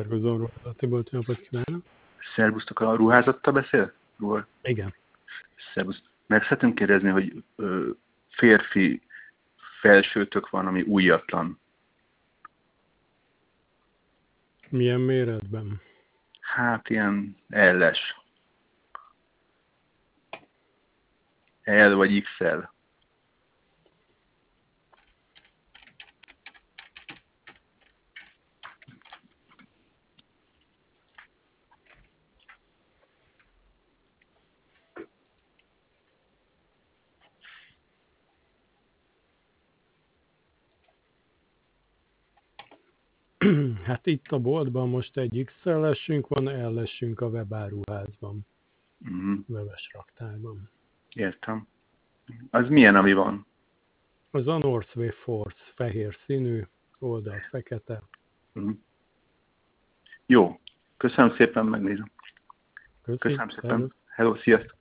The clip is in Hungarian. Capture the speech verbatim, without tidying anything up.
Esztergom Attila, napot kívánok. Szervusztok, a ruházattal beszél? Ruha. Igen. Szervusz. Meg szeretném kérdezni, hogy ö, férfi felsőtök van, ami újatlan. Milyen méretben? Hát ilyen L-es. L vagy iksz el. Hát itt a boltban most egy iksz el-esünk van, L-esünk a webáruházban. Uh-huh. Webes raktárban. Értem. Az milyen, ami van? Az a Northway Force, fehér színű, oldal fekete. Uh-huh. Jó. Köszönöm szépen, megnézem. Köszi, Köszönöm szépen. szervusz. Hello, sziasztok.